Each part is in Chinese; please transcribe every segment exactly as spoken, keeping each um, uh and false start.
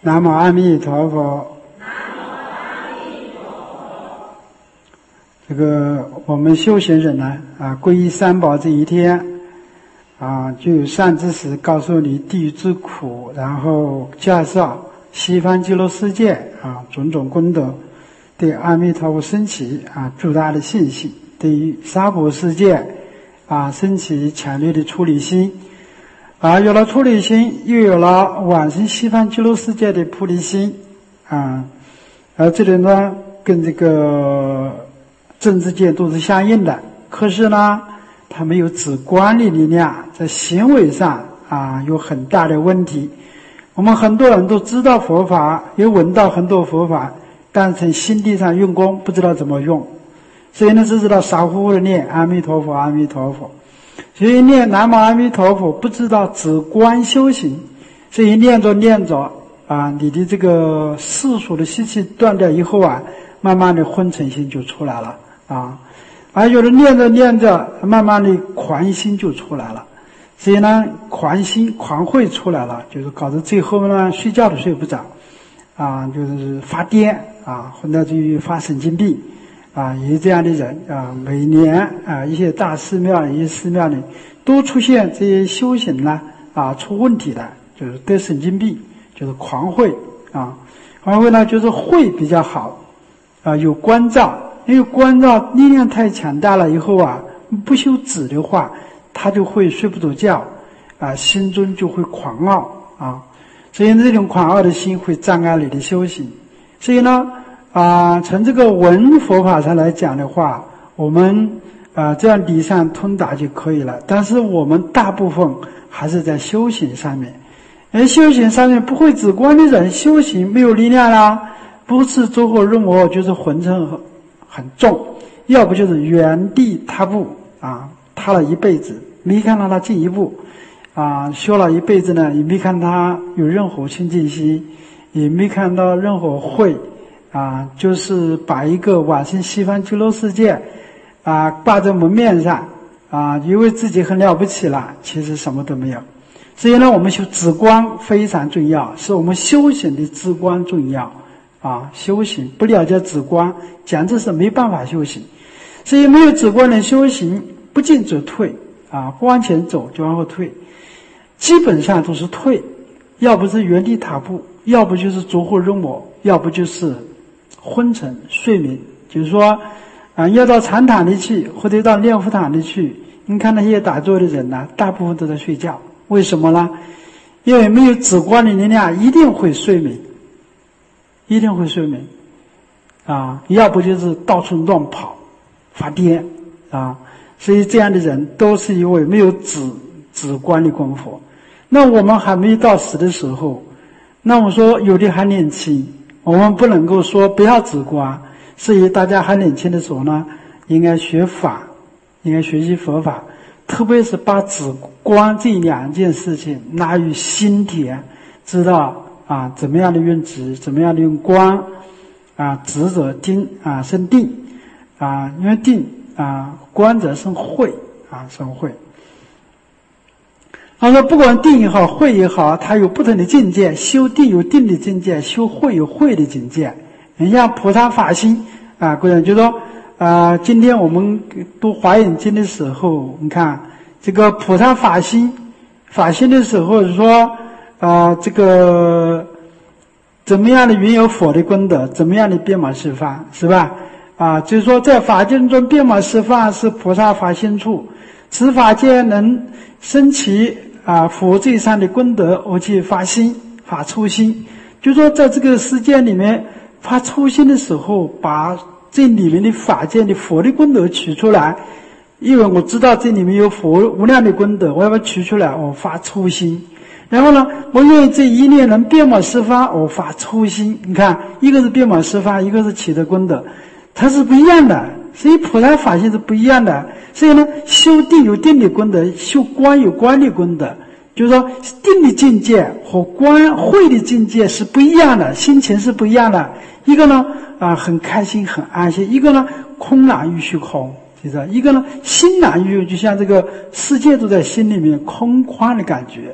南无阿弥陀佛。这个我们修行人呢，啊，皈依三宝这一天，啊，就有善知识告诉你地狱之苦，然后介绍西方极乐世界啊种种功德，对阿弥陀佛升起啊诸大的信心，对于娑婆世界啊升起强烈的出离心，啊，有了出离心，又有了往生西方极乐世界的菩提心啊，而这里呢，跟这个政治界都是相应的，可是呢，它没有止观的力量，在行为上啊有很大的问题。我们很多人都知道佛法，也闻到很多佛法，但是从心地上用功不知道怎么用，所以呢只知道傻乎乎的念阿弥陀佛阿弥陀佛，所以念南无阿弥陀佛不知道止观修行，所以念着念着啊，你的这个世俗的习气断掉以后啊，慢慢的昏沉心就出来了啊，而有的念着念着，慢慢的狂心就出来了，所以呢，狂心狂慧出来了，就是搞得最后呢，睡觉都睡不着，啊，就是发癫啊，或者就发神经病，啊，也有这样的人啊。每年啊，一些大寺庙、一些寺庙里都出现这些修行呢啊出问题的，就是得神经病，就是狂慧啊。狂慧呢，就是慧比较好啊，有关照。因为关照力量太强大了以后啊，不修止的话，他就会睡不着觉啊，心中就会狂傲啊，所以这种狂傲的心会障碍你的修行。所以呢啊，从这个闻佛法上来讲的话，我们啊这样理上通达就可以了，但是我们大部分还是在修行上面，而修行上面不会止观的人，修行没有力量啦，不是走火入魔，就是浑身很很重，要不就是原地踏步啊，踏了一辈子没看到他进一步啊，修了一辈子呢，也没看他有任何清净心，也没看到任何慧啊，就是把一个往生西方极乐世界啊挂在门面上啊，以为自己很了不起了，其实什么都没有。所以呢，我们修止观非常重要，是我们修行的止观重要啊，修行不了解止观，简直是没办法修行。所以没有止观的修行，不进则退啊，不往前走就往后退，基本上都是退，要不是原地踏步，要不就是走火入魔，要不就是昏沉睡眠。就是说啊，要到禅堂里去，或者到念佛堂里去，你看那些打坐的人呢，大部分都在睡觉。为什么呢？因为没有止观的力量，一定会睡眠。一定会睡眠啊，要不就是到处乱跑发癫啊，所以这样的人都是因为没有止止观的功夫。那我们还没到死的时候，那我说有的还年轻，我们不能够说不要止观，所以大家还年轻的时候呢，应该学法，应该学习佛法，特别是把止观这两件事情纳于心田，知道啊，怎么样的用止，怎么样的用观啊，止者定啊生定啊，因为定啊，观者生慧啊，生慧。他说不管定也好，慧也好，它有不同的境界，修定有定的境界，修慧有慧的境界。你像菩萨法心啊，各位就说啊，今天我们读华严经的时候，你看这个菩萨法心，法心的时候是说啊，这个怎么样的云有佛的功德，怎么样的遍满十方，是吧？啊，就是说在法界中遍满十方是菩萨发心处，此法界能升起啊佛最上的功德，而且发心发初心，就是说在这个世界里面发初心的时候，把这里面的法界的佛的功德取出来，因为我知道这里面有佛无量的功德，我要把它取出来，我发初心。然后呢，我愿意这一念能遍满十方，我发初心。你看，一个是遍满十方，一个是起的功德，它是不一样的。所以菩萨法性是不一样的。所以呢，修定有定的功德，修观有观的功德。就是说，定的境界和观慧的境界是不一样的，心情是不一样的。一个呢，啊，很开心，很安心；一个呢，空然于虚空。就是一个呢，心然于，就像这个世界都在心里面空旷的感觉。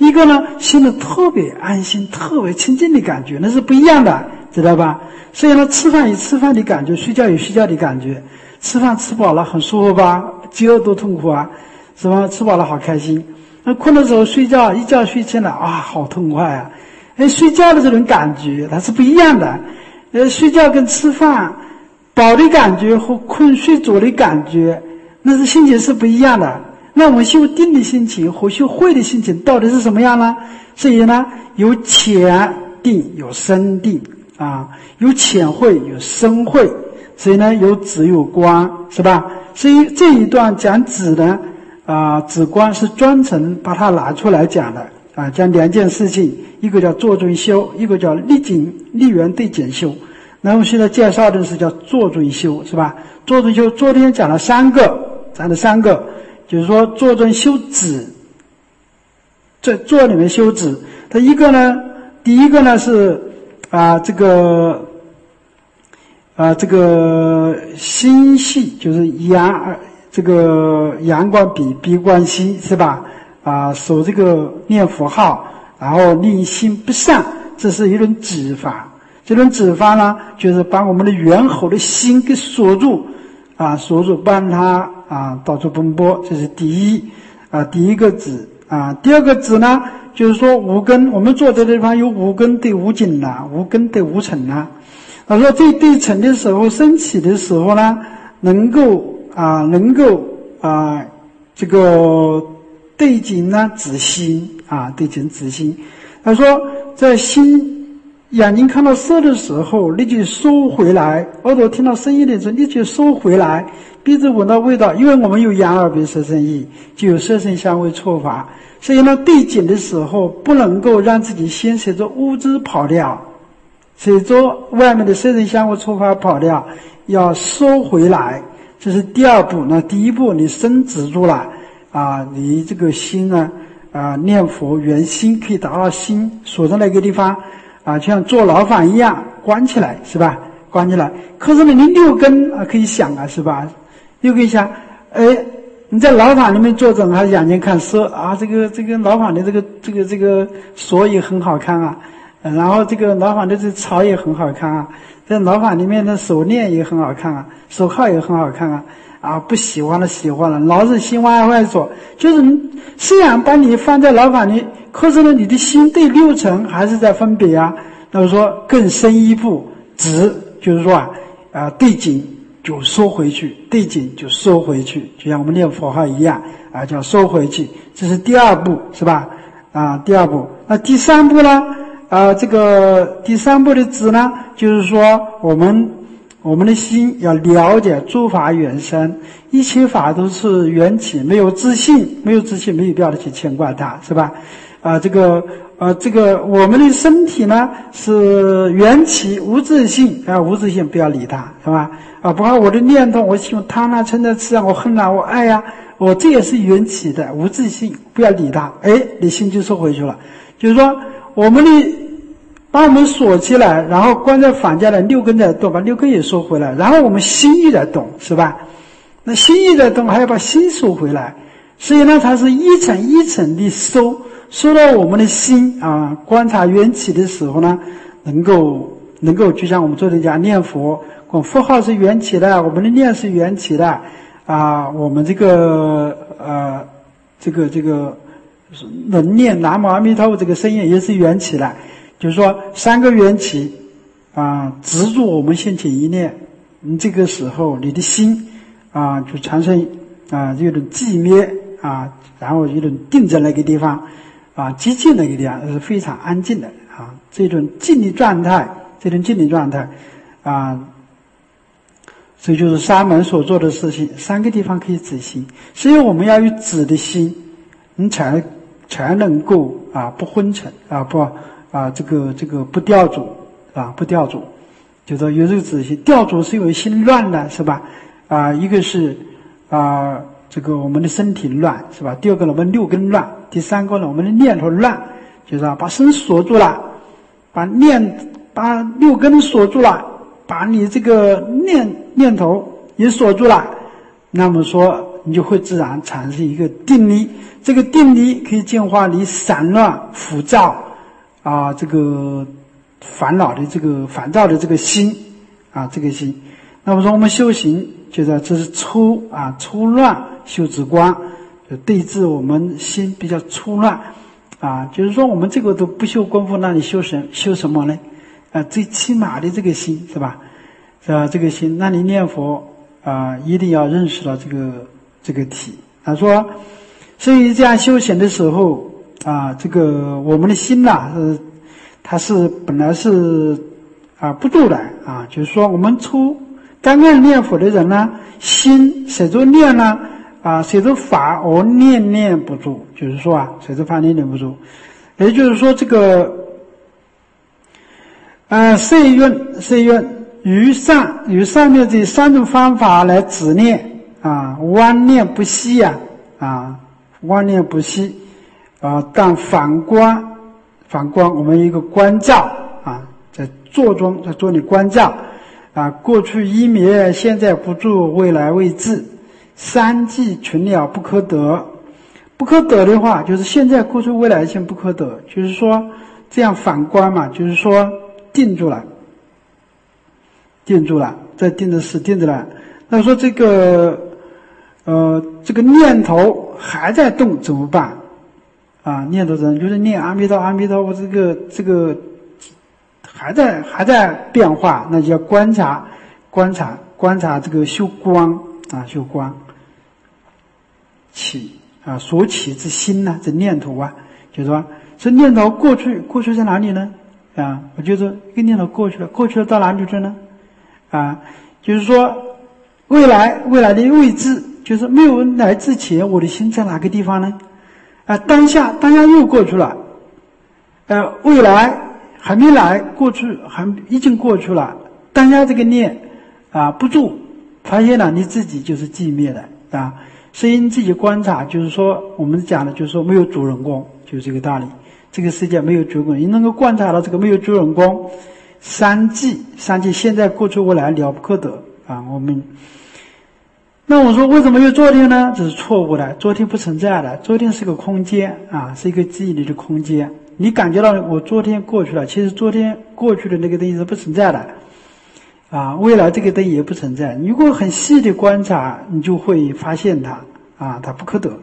一个呢，心里特别安心、特别清净的感觉，那是不一样的，知道吧？所以呢，吃饭有吃饭的感觉，睡觉有睡觉的感觉。吃饭吃饱了很舒服吧？饥饿多痛苦啊，是吧？吃饱了好开心。那困的时候睡觉，一觉睡醒了，啊，好痛快啊！哎，睡觉的这种感觉它是不一样的。呃，睡觉跟吃饭饱的感觉和困睡着的感觉，那是心情是不一样的。那我们修定的心情和修慧的心情到底是什么样呢？所以呢，有浅定，有深定啊，有浅慧，有深慧。所以呢，有止有观，是吧？所以这一段讲止呢，啊、呃，止观是专程把它拿出来讲的啊，讲两件事情，一个叫坐中修，一个叫立景立缘对景修。那我现在介绍的是叫坐中修，是吧？坐中修昨天讲了三个，讲了三个，就是说坐中修止，在坐里面修止。它一个呢，第一个呢是啊、呃、这个。啊，这个心系就是阳，这个阳关比鼻关心，是吧？啊，守这个念佛号，然后令心不散，这是一种止法。这种止法呢，就是把我们的猿猴的心给锁住，啊，锁住，不让它啊到处奔波，这是第一啊，第一个止啊。第二个止呢，就是说五根，我们坐在这地方有五根对五境呐，五根对五尘呐。他说这对尘的时候升起的时候呢，能够啊能够啊这个对境呢止心啊对境止心。他说在心眼睛看到色的时候立即收回来，耳朵听到声音的时候立即收回来，鼻子闻到味道，因为我们有眼耳鼻舌身意，就有色声香味触法，所以呢对境的时候不能够让自己先随着物质跑掉，随着外面的色声香味触法跑掉，要收回来，这是第二步。那第一步你身止住了啊，你这个心呢啊念佛圆心可以达到心锁在那个地方啊，像做牢房一样关起来，是吧？关起来。可是呢你六根啊可以想啊，是吧？又可以想，哎，你在牢房里面坐着还是眼睛看色啊？这个这个牢房的这个这个这个锁也很好看啊。然后这个牢房的这草也很好看啊，在牢房里面的手链也很好看啊，手铐也很好看啊，啊不喜欢了喜欢了，老是心歪歪说，就是虽然把你放在牢房里，可是呢你的心对六尘还是在分别啊。那么说更深一步，止就是说啊啊对境就收回去，对境就收回去，就像我们念佛号一样啊，叫收回去，这是第二步，是吧？啊第二步。那第三步呢？啊，这个第三步的止呢，就是说我们我们的心要了解诸法缘生，一切法都是缘起，没有自信，没有自信没有必要的去牵挂它，是吧？啊，这个呃，这个我们的身体呢是缘起无自性啊，无自性不要理它，是吧？啊，包括我的念头，我喜欢贪啊、嗔啊、痴啊，我恨啊，我爱呀、啊，我这也是缘起的无自性，不要理它，哎，你心就收回去了。就是说我们的把我们锁起来，然后关在房间里，六根在动，把六根也收回来，然后我们心意在动，是吧？那心意在动，还要把心收回来，所以呢，它是一层一层的收，收到我们的心啊。观察缘起的时候呢，能够能够，就像我们昨天讲念佛，我佛号是缘起的，我们的念是缘起的啊，我们这个呃这个这个能念南无阿弥陀佛这个声音也是缘起的。就是说三个缘起啊，执住我们现前一念，你这个时候你的心啊就产生啊有种寂灭啊，然后有种定在那个地方啊，寂静那个地方是非常安静的啊，这种静的状态，这种静的状态啊，所以就是沙门所做的事情，三个地方可以止心，所以我们要有止的心，你才才能够啊不昏沉啊不。啊，这个这个不掉主啊，不掉主，就说有这个止心。掉主是因为心乱了，是吧？啊，一个是啊，这个我们的身体乱，是吧？第二个呢，我们六根乱；第三个呢，我们的念头乱，就是啊，把身锁住了，把念把六根锁住了，把你这个念念头也锁住了。那么说， 你就会自然产生一个定力。这个定力可以净化你散乱、浮躁啊，这个烦恼的这个烦躁的这个心啊，这个心。那么说我们修行，就说这是粗啊粗乱修止观，就对治我们心比较粗乱啊，就是说我们这个都不修功夫，那你修什修什么呢？啊，最起码的这个心是吧？是吧？这个心，那你念佛啊，一定要认识到这个这个体。他说，所以这样修行的时候啊，这个我们的心呐、啊，是它是本来是啊不住的啊，就是说我们初刚开始念佛的人呢，心随着念呢啊，随着法而念念不住，就是说啊，随着法念念不住，也就是说这个呃色蕴色蕴于上与上面这三种方法来止念啊，妄念不息啊啊，妄念不息啊，但反观反观我们一个观照啊，在坐中在做你观照啊，过去一灭，现在不住，未来未至，三际群了不可得。不可得的话，就是现在、过去、未来性不可得，就是说这样反观嘛，就是说定住了，定住了，再定的是定着了。那说这个呃这个念头还在动怎么办？啊，念头人就是念阿弥陀阿弥陀佛，这个这个还在还在变化，那就要观察观察观察这个修观啊，修观起啊，所起之心呢，这念头啊，就是说这念头过去过去在哪里呢？啊，我觉得一个念头过去了，过去了到哪里去呢？啊，就是说未来未来的位置，就是没有来之前，我的心在哪个地方呢？啊，当下当下又过去了，呃，未来还没来，过去还已经过去了，当下这个念啊不住，发现了你自己就是寂灭的啊，所以你自己观察，就是说我们讲的就是说没有主人公，就是这个道理。这个世界没有主人公，你能够观察到这个没有主人公，三际三际现在过去未来了不可得啊，我们。那我说为什么有昨天呢？这是错误的，昨天不存在的，昨天是个空间啊，是一个记忆里的空间。你感觉到我昨天过去了，其实昨天过去的那个东西是不存在的啊，未来这个东西也不存在。如果很细的观察，你就会发现它啊，它不可得，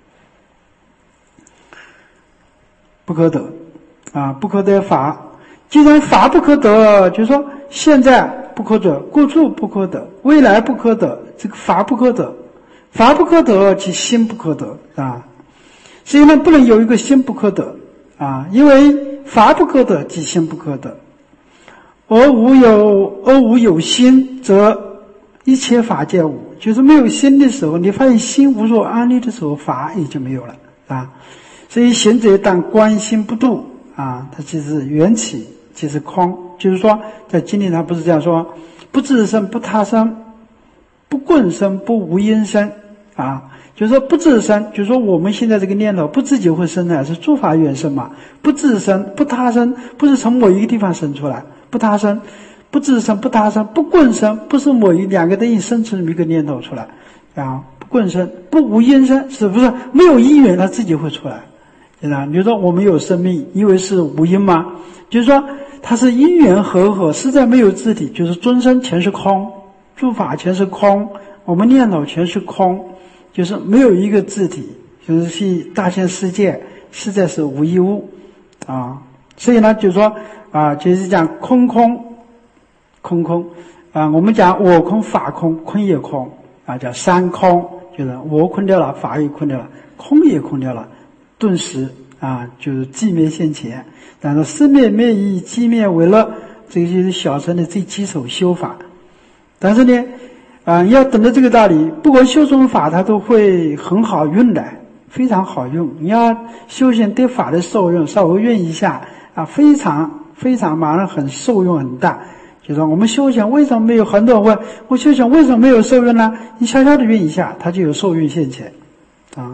不可得啊，不可得法。既然法不可得，就是说现在不可得，过去不可得，未来不可得，这个法不可得，法不可得，其心不可得啊。所以呢，不能有一个心不可得啊，因为法不可得，即心不可得。而无有而无有心，则一切法皆无。就是没有心的时候，你发现心无所安立的时候，法也就没有了啊。所以行者当观心不度啊，它其实缘起即是空。就是说在经里他不是这样说，不自生不他生，不棍生不无因生啊，就是说不自生，就是说我们现在这个念头不自己会生的，是诸法缘生嘛，不自生不他生，不是从某一个地方生出来，不他生不自生不他生，不棍生，不是某一两个东西生出一个念头出来啊，不棍生不无因生，是不是没有因缘它自己会出来？对吧？比如说我们有生命，因为是无因吗？就是说它是因缘和合，实在没有自体，就是终身全是空，诸法全是空，我们念头全是空，就是没有一个自体，就是是大千世界实在是无一物啊。所以呢，就是说啊，就是讲空空空空啊，我们讲我空法空，空也空啊，叫三空，就是我空掉了，法也空掉了，空也空掉了，顿时啊，就是寂灭现前。但是生灭灭义，寂灭为乐，这个就是小乘的最基础修法。但是呢，啊，要懂得这个道理，不管修什么法，它都会很好用的，非常好用。你要修行对法的受用，稍微用一下啊，非常非常马上很受用很大。就说我们修行为什么没有很多人问我修行为什么没有受用呢？你悄悄的用一下，它就有受用现前啊。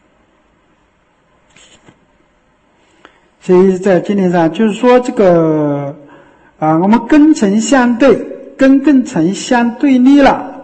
所以在经典上就是说这个啊，我们根尘相对，根跟尘相对立了，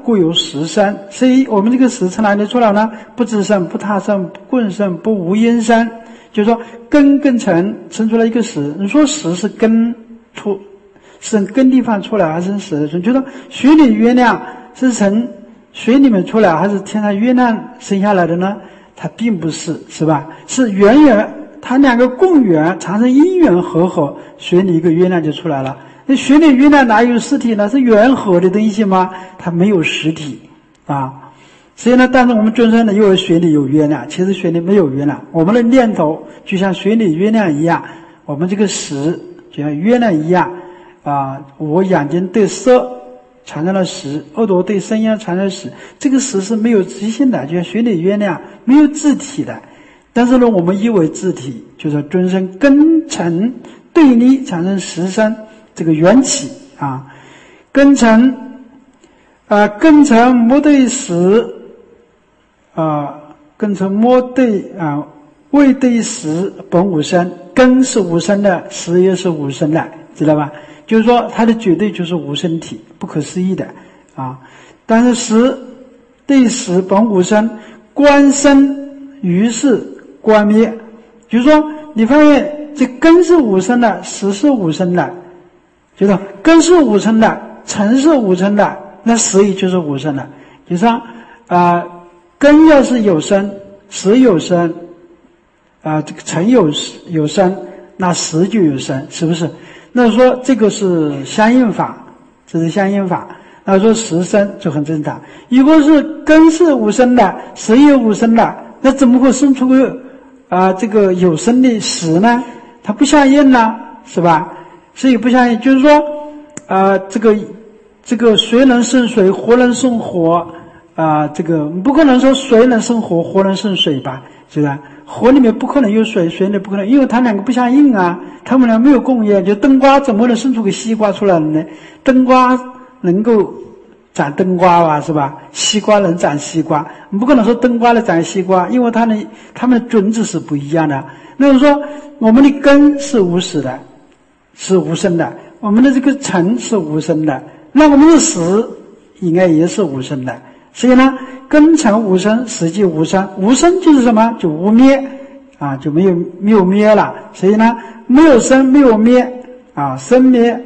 故有实身。所以我们这个实从哪里出来呢？不自生，不他生，不棍生，不无因生。就是说根跟尘生出来一个实。你说实是根出，是从根地方出来还是实的？就说水里月亮是从水里面出来还是天上月亮生下来的呢？它并不是，是吧？是缘缘，它两个共缘产生因缘和合，水里一个月亮就出来了。那水里月亮哪有实体呢？是缘合的东西吗？它没有实体啊。所以呢，但是我们尊称呢，因为水里有月亮，其实水里没有月亮。我们的念头就像水里月亮一样，我们这个识就像月亮一样啊。我眼睛对色产生了识，耳朵对声音产生了识，这个识是没有自性的，就像水里月亮没有自体的。但是呢，我们以为自体，就是尊称根尘对立产生识生，这个缘起啊，根尘啊，根尘莫对识啊，根尘莫对啊，未对识本无生，根是无生的，识也是无生的，知道吧？就是说它的绝对就是无生体，不可思议的啊。但是识对识本无生，观生于是观灭，就是说你发现这根是无生的，识是无生的，就是根是无生的，尘是无生的，那识也就是无生的。就像啊、呃，根要是有生，识有生啊、呃，这个尘有有生，那识就有生，是不是？那说这个是相应法，这是相应法。那说识生就很正常。如果是根是无生的，识也无生的，那怎么会生出个啊、呃、这个有生的识呢？它不相应呢，是吧？所以不相应，就是说啊、呃、这个这个水能生水，火能生火啊、呃，这个不可能说水能生火，火能生水吧？是吧？火里面不可能有水，水里不可能，因为它两个不相应啊，它们俩没有共业。就冬瓜怎么能生出个西瓜出来呢？冬瓜能够长冬瓜吧，是吧？西瓜能长西瓜，不可能说冬瓜能长西瓜，因为它们它们的种子是不一样的。那么说，我们的根是无始的，是无生的；我们的这个尘是无生的，那我们的识应该也是无生的。所以呢，根尘无生，识即无生。无生就是什么？就无灭啊，就没有没有灭了。所以呢，没有生，没有灭啊，生灭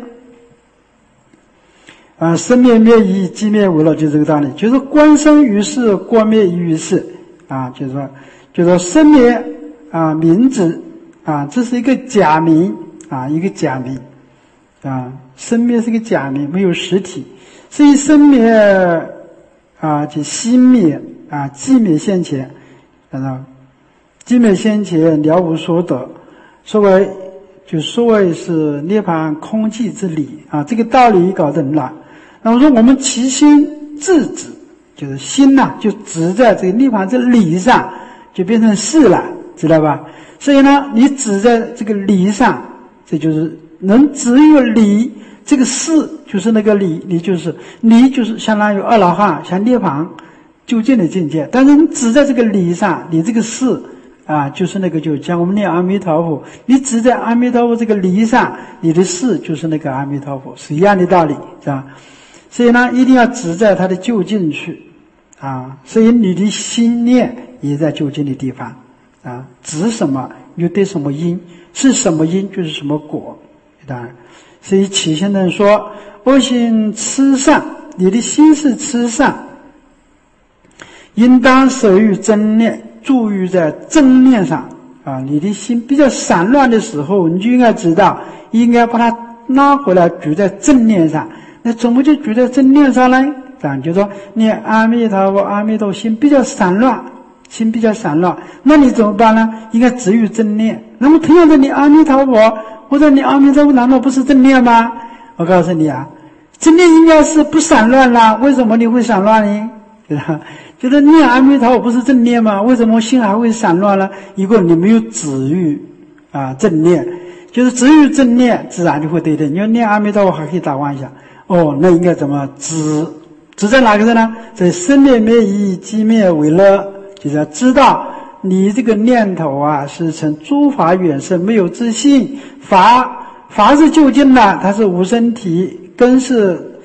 啊，生灭灭已，寂灭无了，就这个道理。就是观生于世，观灭于世啊，就是说，就是说生灭啊，名字啊，这是一个假名啊，一个假名啊，生灭是个假名，没有实体。所以生灭啊，就息灭啊，寂灭现前，啊，寂灭现前，了无所得。所谓就所谓是涅槃空寂之理啊，这个道理搞懂了。那么说我们其心自止，就是心呐、啊，就止在这个涅槃这理上，就变成事了，知道吧？所以呢，你止在这个理上，这就是能止于理。这个事就是那个理，理就是理就是相当于阿罗汉，像涅槃究竟的境界。但是你只在这个理上，你这个事啊，就是那个就像我们念阿弥陀佛，你只在阿弥陀佛这个理上，你的事就是那个阿弥陀佛，是一样的道理，是吧？所以呢，一定要只在它的究竟去啊。所以你的心念也在究竟的地方啊，指什么又对什么因，是什么因就是什么果，当然。所以起先人说恶心痴善，你的心是痴善，应当守于真念，注意在真念上啊。你的心比较散乱的时候，你就应该知道应该把它拉回来举在正念上。那怎么就举在正念上呢？这样就说念阿弥陀佛阿弥陀佛，心比较散乱，心比较散乱，那你怎么办呢？应该止于正念。那么同样的，你阿弥陀佛或者你阿弥陀佛难道不是正念吗？我告诉你啊，正念应该是不散乱啦，为什么你会散乱呢？对吧？就是念阿弥陀佛不是正念吗？为什么心还会散乱呢？如果你没有止于啊正念，就是止于正念，自然就会对的。你要念阿弥陀佛还可以打妄想，哦，那应该怎么止？止在哪个呢？在生灭灭已，寂灭为乐，就是要知道你这个念头啊是从诸法远生，没有自性。法法是究竟的，它是无生体，根是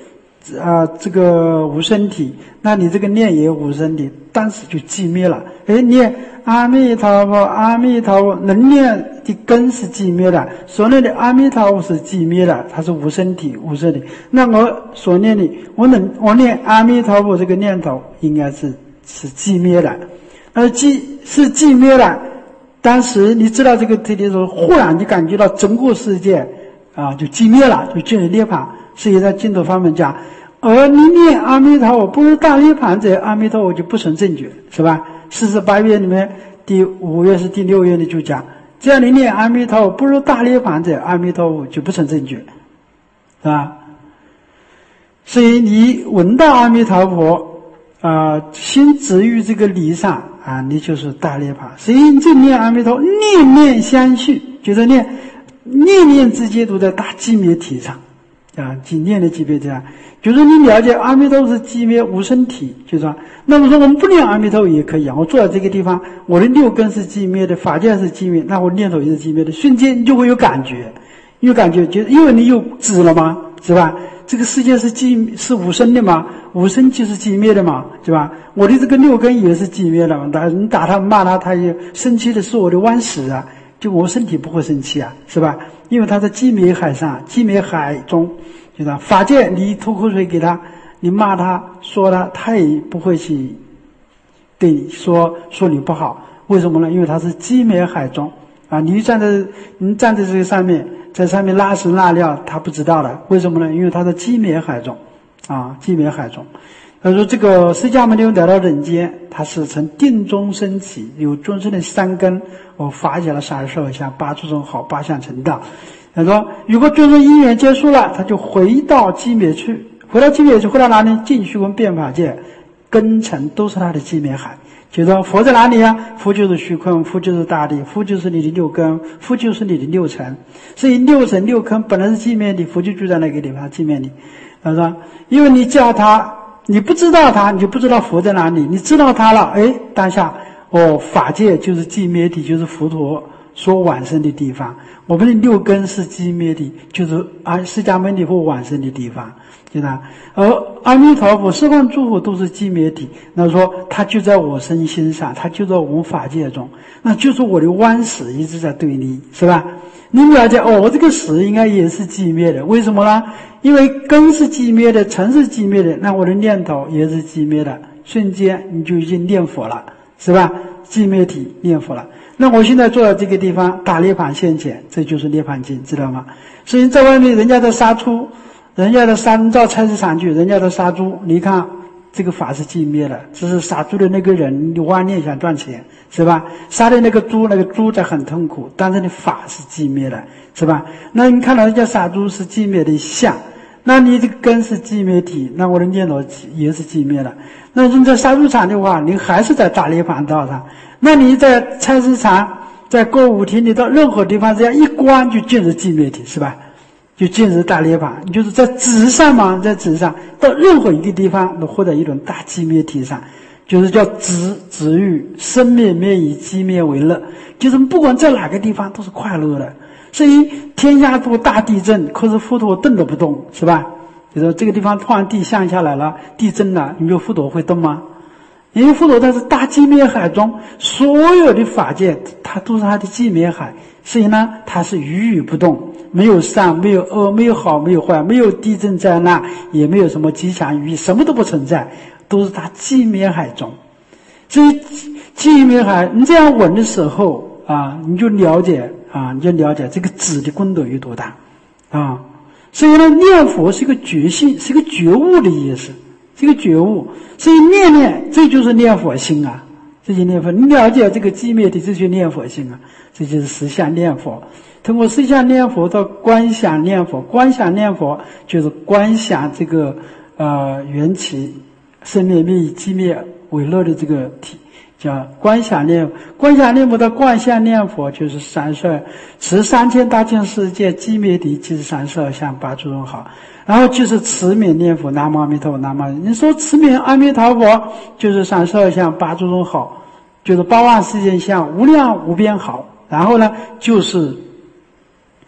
啊，这个无生体，那你这个念也无生体，当时就寂灭了。哎，念阿弥陀佛，阿弥陀佛，能念的根是寂灭的，所念的阿弥陀佛是寂灭的，它是无生体，无生体。那我所念的，我能我念阿弥陀佛这个念头，应该是是寂灭的，而寂是寂灭了。当时你知道这个特点的时候，忽然就感觉到整个世界啊就寂灭了，就进入涅槃。所以在净土方面讲，而你念阿弥陀佛不是大涅槃者，阿弥陀佛就不成正觉，是吧？四十八愿里面第五愿是第六愿的就讲，只要你念阿弥陀佛不如大涅槃者，阿弥陀佛就不成正觉，是吧？所以你闻到阿弥陀佛啊、呃，心执于这个理上啊，你就是大涅槃。所以你这念阿弥陀佛，念念相续，就是念念念之间都在大寂灭体上。啊，几念的级别这样，就是你了解阿弥陀佛是寂灭无生体，就是说，那么说我们不念阿弥陀佛也可以啊。我坐在这个地方，我的六根是寂灭的，法界是寂灭，那我念头也是寂灭的，瞬间你就会有感觉，有感觉，就因为你有知了嘛，是吧？这个世界是寂是无生的嘛，无生就是寂灭的嘛，是吧？我的这个六根也是寂灭的嘛，打你打他骂他，他也生气的是我的顽死啊，就我身体不会生气啊，是吧？因为他在寂灭海上，寂灭海中，就是法界，你吐口水给他，你骂他说他，他也不会去对你说说你不好。为什么呢？因为他是寂灭海中啊，你站在你站在这个上面，在上面拉屎拉尿，他不知道的。为什么呢？因为他在寂灭海中啊，寂灭海中。他说这个释迦牟尼来到人间，他是从定中升起，有众生的三根，我发起了三十二相，八诸种好，八相成道。他说如果众生因缘结束了，他就回到寂灭去，回到寂灭去，回到哪里？净虚空变法界，根尘都是他的寂灭海。就说佛在哪里啊？佛就是虚空，佛就是大地，佛就是你的六根，佛就是你的六尘。所以六尘六根本来是寂灭的，佛就住在那个地方寂灭里。他说因为你叫他，你不知道他，你就不知道佛在哪里。你知道他了，哎，当下哦，法界就是寂灭体，就是佛陀所往生的地方。我们的六根是寂灭的，就是啊释迦牟尼佛往生的地方，对吧？而阿弥陀佛、十方诸佛都是寂灭体，那说他就在我身心上，他就在我们法界中，那就是我的顽死一直在对你，是吧？你了解哦，我这个死应该也是寂灭的，为什么呢？因为根是寂灭的，尘是寂灭的，那我的念头也是寂灭的，瞬间你就已经念佛了，是吧？寂灭体念佛了。那我现在坐在这个地方，大涅槃现前，这就是涅槃经，知道吗？所以在外面人家在杀猪，人家在杀，到菜市场去，人家在杀猪，你看这个法是寂灭的，只是杀猪的那个人你妄念想赚钱，是吧？杀的那个猪，那个猪在很痛苦，但是你法是寂灭的，是吧？那你看到人家杀猪是寂灭的相，那你这个根是寂灭体，那我的念头也是寂灭的。那你在杀猪场的话，你还是在大涅槃道上。那你在菜市场、在歌舞厅，你到任何地方，这样一关就进入寂灭体，是吧？就进入大涅槃。你就是在纸上嘛，在纸上到任何一个地方都获得一种大寂灭体上，就是叫止止欲生灭灭以寂灭为乐，就是不管在哪个地方都是快乐的。所以天下都大地震，可是佛陀动都不动，是吧？就说这个地方突然地降下来了，地震了，你说佛陀会动吗？因为佛陀他是大寂灭海中，所有的法界它都是他的寂灭海，所以呢它是语语不动，没有善，没有恶，没有好，没有坏，没有地震灾难，也没有什么吉祥语，什么都不存在，都是他寂灭海中。所以寂灭海你这样闻的时候啊，你就了解啊，你就了解这个止的功德有多大啊。所以呢念佛是一个觉性，是一个觉悟的意思，这个觉悟，所以念念这就是念佛心啊，这就是念佛。你了解这个寂灭的，这就是念佛心啊，这就是实相念佛。通过实相念佛到观想念佛，观想念佛就是观想这个呃缘起生灭灭以寂灭为乐的这个体，叫观想念。观想念佛到观想念佛就是三十二，持三千大千世界寂灭体，即是三十二相八诸种好。然后就是持名念佛，南无阿弥陀佛，南无阿弥陀佛。你说持名阿弥陀佛，就是三十二相八诸种好，就是八万四千相，无量无边好。然后呢，就是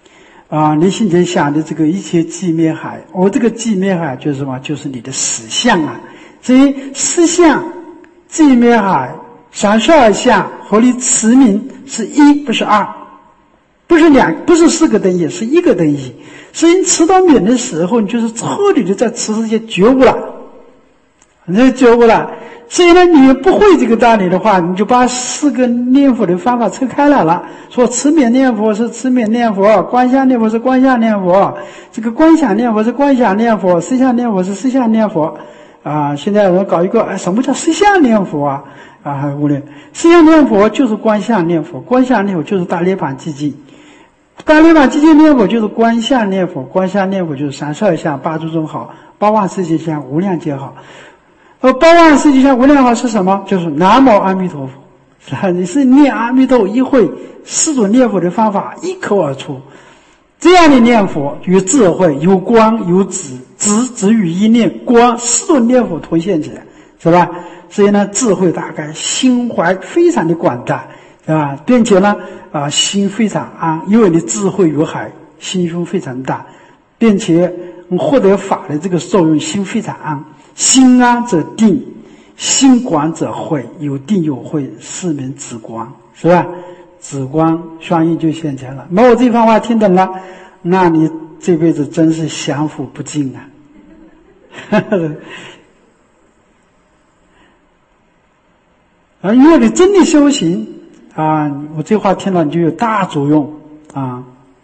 啊，你心间想的这个一切寂灭海，我这个寂灭海就是什么？就是你的实相啊。所以实相、寂灭海、三十二相和你持名是一，不是二，不是两，不是四个等义，是一个等义。所以你持到名的时候，你就是彻底的在持世界觉悟了，你就觉悟了。所以呢，你不会这个道理的话，你就把四个念佛的方法拆开来了，说持名念佛是持名念佛，观想念佛是观想念佛，这个观想念佛是观想念佛，思想念佛是思想念佛。啊，现在有人搞一个，哎，什么叫思想念佛啊？啊，无论思想念佛就是观想念佛，观想念佛就是大涅槃寂静，大涅槃寂静念佛就是观想念佛，观想念佛就是三十二相、八诸种好、八万四千相、无量劫好。而八万四千相无量好是什么？就是南无阿弥陀佛，是吧？你是念阿弥陀一会，四种念佛的方法一口而出。这样的念佛有智慧、有光、有止，止止与一念，光四种念佛凸现起来，是吧？所以呢，智慧大开，心怀非常的广大，是吧？并且呢，啊，心非常安，因为你智慧如海，心胸非常大，并且获得法的这个受用，心非常安。心安则定，心广则慧，有定有慧，是名止光，是吧？止光双运就现前了。没有这番话听懂了，那你这辈子真是降伏不尽啊！啊，因为你真的修行啊，我这话听了你就有大作用啊。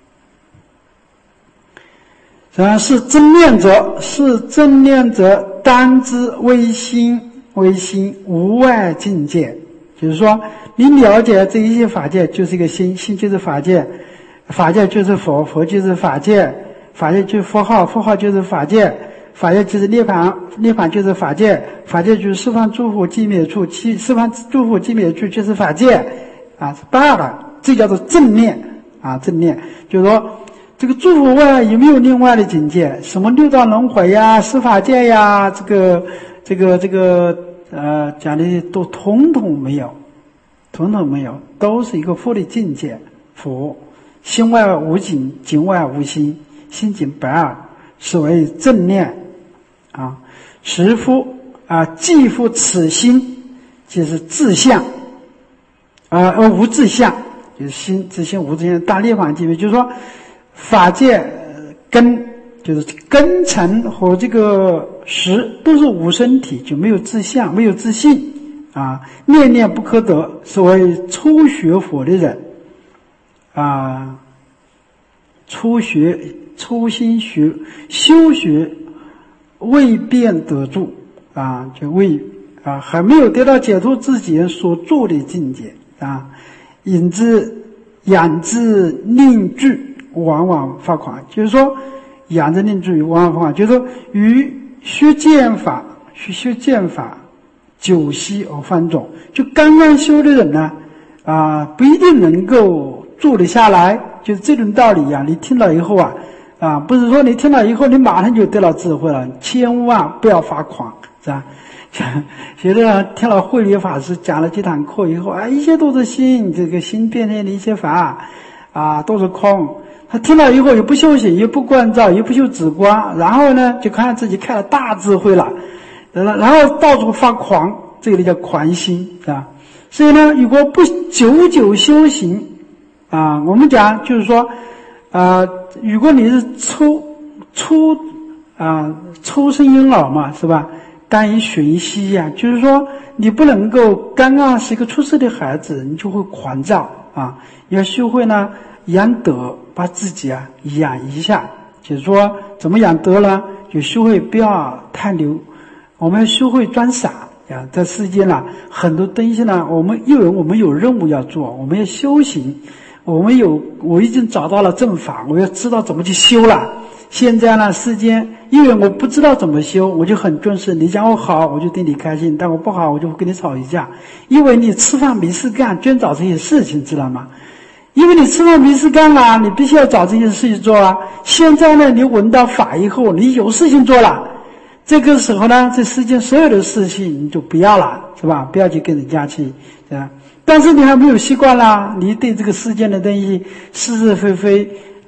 然后是正念者，是正念者，当知唯心，唯心无外境界。就是说，你了解这一切法界就是一个心，心就是法界，法界就是佛，佛就是法界，法界就是佛号，佛号就是法界，法界就是涅槃，涅槃就是法界，法界就是十方诸佛寂灭处，十方诸佛寂灭处就是法界，啊，是八个，这叫做正念啊，正念就是说。这个诸佛外有没有另外的境界？什么六道轮回呀、十法界呀，这个、这个、这个，呃，讲的都统统没有，统统没有，都是一个佛的境界。佛心外无境，境外无心，心境不二，是为正念啊。实夫啊，既复此心，就是自相啊，而无自相，就是心自性无自性，大涅槃寂灭，就是说。法界根就是根尘和这个识都是无身体，就没有自相，没有自性啊，念念不可得，是为初学佛的人啊，初学初心学修学未便得住啊，就未啊还没有得到解脱之前所住的境界啊，引之养之令具。往往发狂，就是说养着令注意往往发狂，就是说于学剑法去修剑法久息而翻种，就刚刚修的人呢啊不一定能够做得下来，就是这种道理啊，你听了以后啊啊不是说你听了以后你马上就得到智慧了，千万不要发狂，是吧？有的人听了慧理法师讲了几堂课以后啊，一切都是心，这个心变现的一切法啊都是空。他听了以后也不修行，也不关照，也不修止观，然后呢就看自己开了大智慧了，然后到处发狂，这个叫狂心啊。所以呢，如果不久久修行啊，我们讲就是说啊，如果你是初初啊初生婴儿嘛，是吧？当以循息呀，就是说你不能够刚刚是一个出世的孩子，你就会狂躁啊。要学会呢养德。把自己啊养一下，就是说怎么养德呢？就学会不要太牛，我们学会装傻呀。在世间呢，很多东西呢，我们因为我们有任务要做，我们要修行，我们有我已经找到了正法，我要知道怎么去修了。现在呢，世间因为我不知道怎么修，我就很重视。你讲我好，我就对你开心；但我不好，我就会跟你吵一架。因为你吃饭没事干，专找这些事情，知道吗？因为你吃饭没事干了，你必须要找这些事情做啊。现在呢，你闻到法以后，你有事情做了，这个时候呢，这世间所有的事情你就不要了，是吧？不要去跟人家去，对吧？但是你还没有习惯啦，你对这个世间的东西是是非非，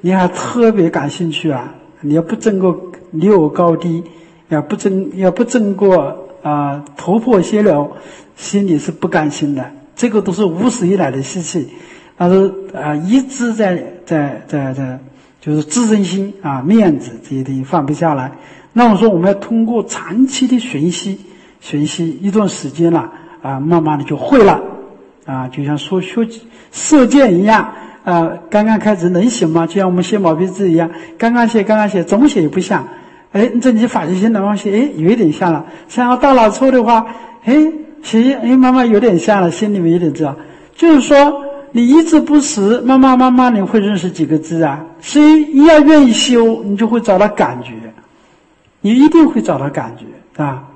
你还特别感兴趣啊？你要不争过你我高低，要不争要不争过啊、呃、头破血流，心里是不甘心的。这个都是无始以来的习气，但是啊、呃、一直在在在在就是自尊心啊面子这些东西放不下来。那我说我们要通过长期的学习，学习一段时间了啊，慢慢的就会了啊，就像说修射箭一样啊，刚刚开始能写吗？就像我们写毛笔字一样，刚刚写刚刚写，怎么写也不像。哎，这你法学性的东西，哎，有一点像了。像要到老抽的话，哎，写哎慢慢有点像了，心里面有点知道。就是说，你一字不识，慢慢慢慢你会认识几个字啊。所以你要愿意修，你就会找到感觉。你一定会找到感觉啊！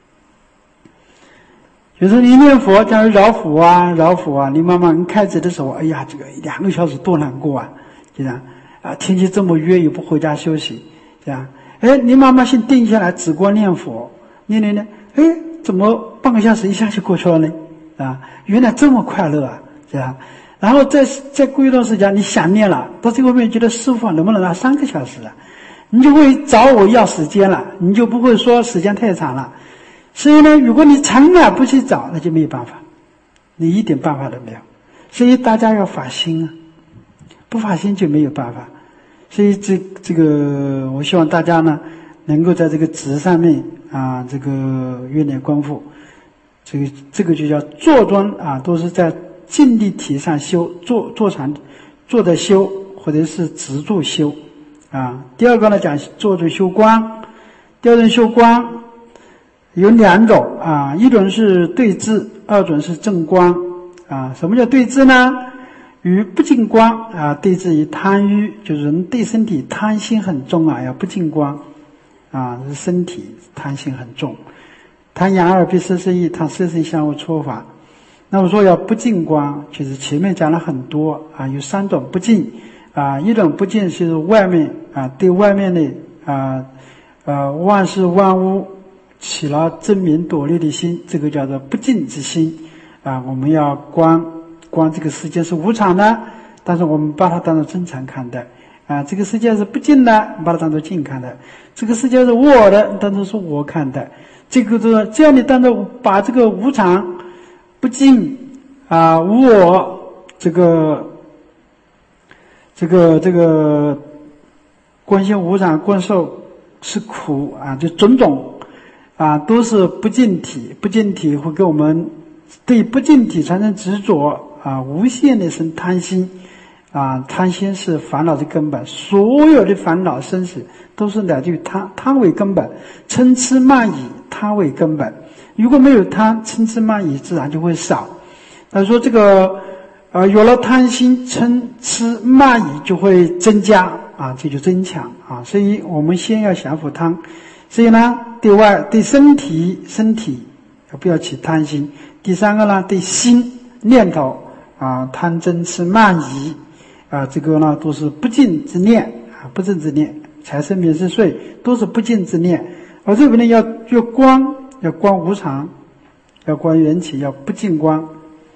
就是你念佛，假如绕佛啊、绕佛啊，你慢慢开始的时候，哎呀，这个两个小时多难过啊！这样啊，天气这么热，又不回家休息，这样，哎，你慢慢先定下来，只光念佛，念念念，哎，怎么半个小时一下就过去了呢？啊，原来这么快乐啊！这样，然后再再过一段时间，你想念了，到最后面觉得师父能不能拿三个小时啊？你就会找我要时间了，你就不会说时间太长了。所以呢，如果你从来不去找，那就没有办法，你一点办法都没有。所以大家要发心啊，不发心就没有办法。所以这这个，我希望大家呢，能够在这个执上面啊，这个越练功夫，这个这个就叫坐桩啊，都是在静立体上修，坐坐禅坐着修，或者是直坐修。啊，第二个呢讲坐着修光，第二种修光有两种啊，一种是对治，二种是正光啊。什么叫对治呢？与不净光啊，对治于贪欲，就是人对身体贪心很重啊，要不净光啊，是身体贪心很重，贪阳二必色身意，贪色身相互错法。那我说要不净光，就是前面讲了很多啊，有三种不净。啊，一种不净是外面啊，对外面的啊呃万事万物起了争名夺利的心，这个叫做不净之心啊。我们要观观这个世界是无常的，但是我们把它当作真常看待啊。这个世界是不净的，把它当作净看待；这个世界是我的，当作是我看待。这个是这样的，当作把这个无常、不净啊、无我这个。这个这个观心无常，观受是苦啊，就种种啊，都是不净体。不净体会给我们对不净体产生执着啊，无限的生贪心啊，贪心是烦恼的根本，所有的烦恼生死都是来自于贪，贪为根本，嗔痴慢疑贪为根本。如果没有贪，嗔痴慢疑自然就会少。他说这个。呃，有了贪心、嗔痴慢疑就会增加啊，这就增强啊。所以我们先要降伏贪。所以呢，对外对身体身体不要起贪心。第三个呢，对心念头啊，贪嗔痴慢疑啊，这个呢都是不净之念啊，不净之念。财生名是睡都是不净之念。而这边呢，要要观，要观无常，要观缘起，要不净观。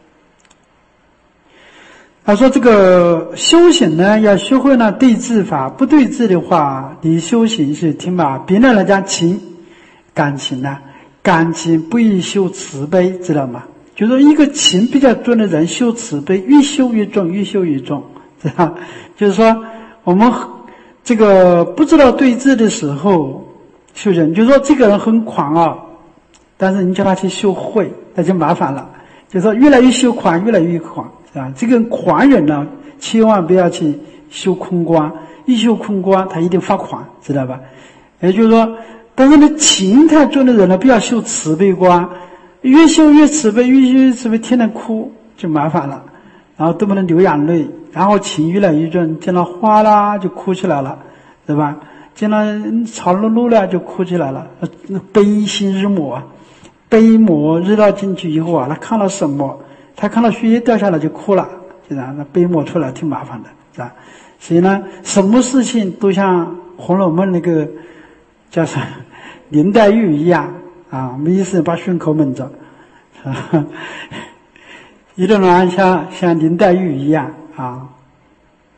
他说这个修行呢，要学会呢对治法，不对治的话，你修行是听吧，别人来讲情感情呢、啊，感情不宜修慈悲，知道吗？就是一个情比较重的人修慈悲，越修越重，越修越重，知道？就是说我们这个不知道对治的时候修人，就是说这个人很狂啊，但是你叫他去修慧，那就麻烦了，就是说越来越修狂，越来越狂。啊，这个狂人呢，千万不要去修空观，一修空观，他一定发狂，知道吧？也就是说，但是呢，情太重的人呢，不要修慈悲观，越修越慈悲，越修越慈悲，天天哭就麻烦了，然后都不能流眼泪，然后情越来越重，见到花啦就哭起来了，对吧？见到草露露了就哭起来了，悲心日抹啊，悲抹日到进去以后啊，他看到什么？他看到血液掉下来就哭了，是吧？那悲抹出来挺麻烦的，是吧？所以呢，什么事情都像《红楼梦》那个叫啥林黛玉一样啊，没事把胸口闷着，一定要像像林黛玉一样啊。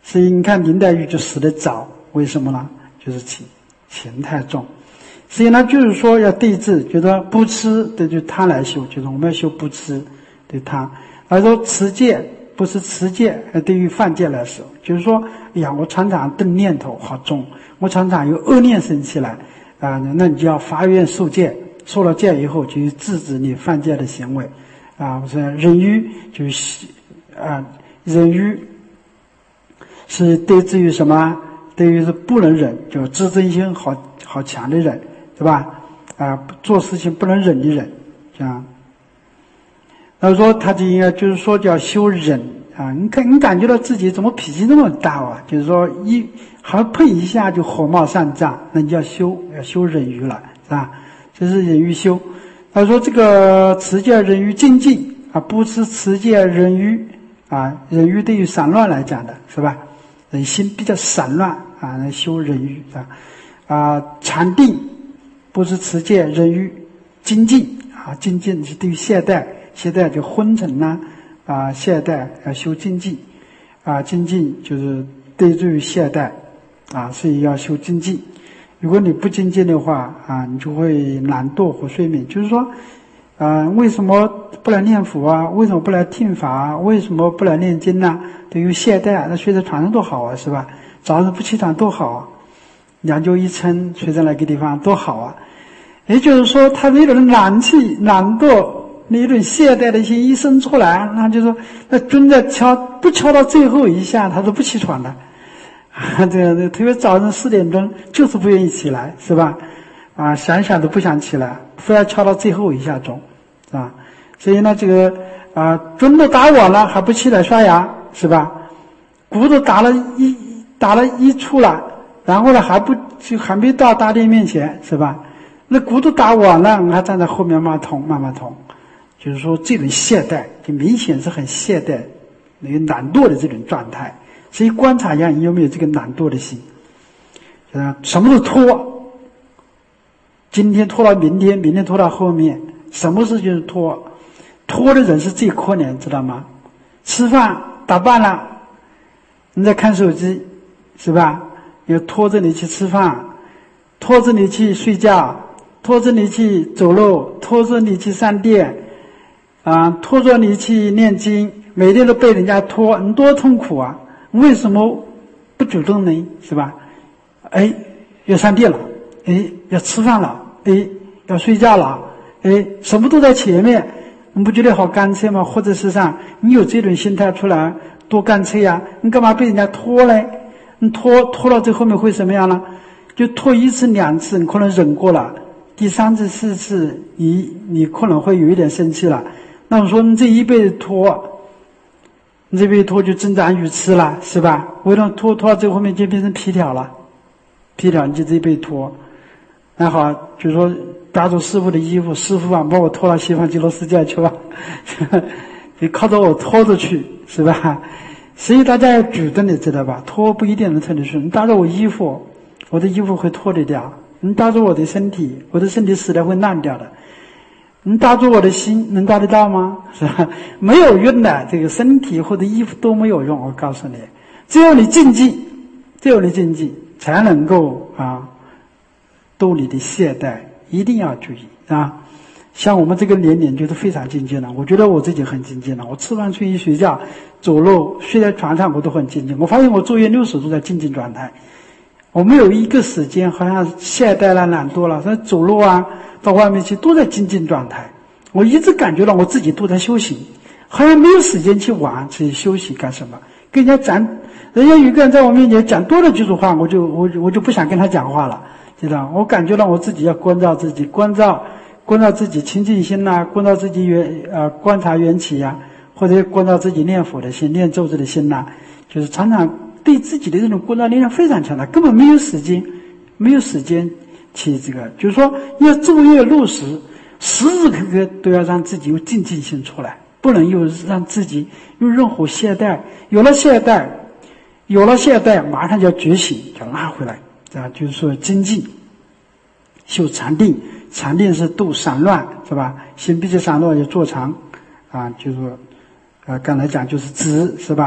所以你看林黛玉就死得早，为什么呢？就是情情太重。所以呢，就是说要对治，觉得不吃的就贪来修，就是我们要修不吃对贪。而说持戒，不是持戒，而对于犯戒来说，就是说，哎呀，我常常动念头好重，我常常有恶念生起来啊，那你就要发愿受戒，受了戒以后就去制止你犯戒的行为啊。我说忍辱就是啊，忍辱是对治于什么？对于是不能忍，就自尊心好好强的人。对吧？啊，做事情不能忍的忍，这样。他说他就应该就是说叫修忍啊。你看你感觉到自己怎么脾气那么大啊？就是说一还碰一下就火冒三丈，那你要修要修忍辱了，是吧？这是忍辱修。他说这个持戒忍辱精进啊，不是持戒忍辱啊，忍辱对于散乱来讲的是吧？人心比较散乱啊，来修忍辱是吧？啊，禅定。不是持戒忍辱精进啊，精进是对于懈怠，懈怠就昏沉呐啊，懈怠要修精进啊，精进就是对治于懈怠啊，所以要修精进。如果你不精进的话啊，你就会懒惰和睡眠。就是说，啊，为什么不来念佛啊？为什么不来听法啊？为什么不来念经呢？对于懈怠，那睡在床上多好啊，是吧？早上不起床多好啊，两脚一撑睡在那个地方多好啊。也就是说，他那种懒气、懒惰、那种懈怠的心一生出来，那就说，那钟在敲，不敲到最后一下，他都不起床的。啊，这个特别早上四点钟，就是不愿意起来，是吧？啊，想想都不想起来，非要敲到最后一下钟，是吧？所以呢，这个啊，钟都打晚了还不起来刷牙，是吧？鼓都打了一打了一出了，然后呢还不就还没到大殿面前，是吧？那鼓都打完了，还站在后面慢慢捅，慢慢捅，就是说这种懈怠，就明显是很懈怠、那个懒惰的这种状态。所以观察一下，你有没有这个懒惰的心？就是什么都拖，今天拖到明天，明天拖到后面，什么事情拖？拖的人是最可怜，知道吗？吃饭打扮了，你在看手机，是吧？又拖着你去吃饭，拖着你去睡觉。拖着你去走路，拖着你去上店，啊，拖着你去念经，每天都被人家拖，你多痛苦啊！为什么不主动呢？是吧？哎，要上店了，哎，要吃饭了，哎，要睡觉了，哎，什么都在前面，你不觉得好干脆吗？或者是上你有这种心态出来，多干脆呀！你干嘛被人家拖嘞？你拖拖到最后面会什么样呢？就拖一次两次，你可能忍过了。第三次、四次，你你可能会有一点生气了。那我说你这一辈子拖，你这辈子拖就增长愚痴了，是吧？为了拖拖到最后面就变成皮条了，皮条你就这一辈子拖。那好，就说抓住师傅的衣服，师傅啊，把我拖到西方极乐世界去吧，你靠着我拖着去，是吧？所以大家要主动的，知道吧？拖不一定能拖得顺。你抓着我衣服，我的衣服会脱得掉。你搭住我的身体，我的身体死了会烂掉的。你搭住我的心，能搭得到吗？是吧？没有用的，这个身体或者衣服都没有用。我告诉你，只有你禁忌，只有你禁忌，才能够啊，度你的懈怠，一定要注意啊。像我们这个年龄就是非常精进了，我觉得我自己很精进了。我吃饭、睡衣、睡觉、走路、睡在床上，我都很精进。我发现我昼夜六时都在精进状态。我没有一个时间好像懈怠了、懒惰了，所以走路啊，到外面去都在精进状态。我一直感觉到我自己都在修行，好像没有时间去玩、去休息干什么。跟人家讲，人家有个人在我面前讲多了几句话，我就我我就不想跟他讲话了，知道？我感觉到我自己要关照自己，关照关照自己清净心呐、啊，关照自己缘呃观察缘起呀、啊，或者关照自己念佛的心、念咒子的心呐、啊，就是常常。对自己的这种观照力量非常强大，根本没有时间，没有时间去这个，就是说要昼夜落实，时时刻刻都要让自己有精进心出来，不能又让自己有任何懈怠。有了懈怠，有了懈怠，马上就要觉醒，就要拉回来，啊，就是说精进，修禅定，禅定是度散乱，是吧？心必须散乱，就坐禅，啊，就是说，呃，刚才讲就是止，是吧？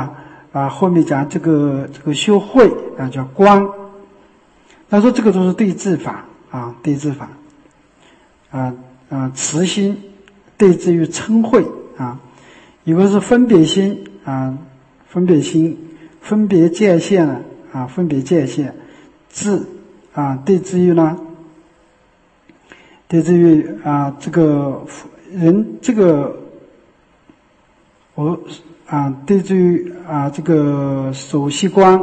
啊，后面讲这个这个修慧啊叫观。他说这个都是对治法啊，对治法啊啊，慈心对治于嗔恚啊，一个是分别心啊，分别心分别界限啊，分别界限治啊，对治于呢，对治于啊这个人这个我啊对治于啊这个守息观。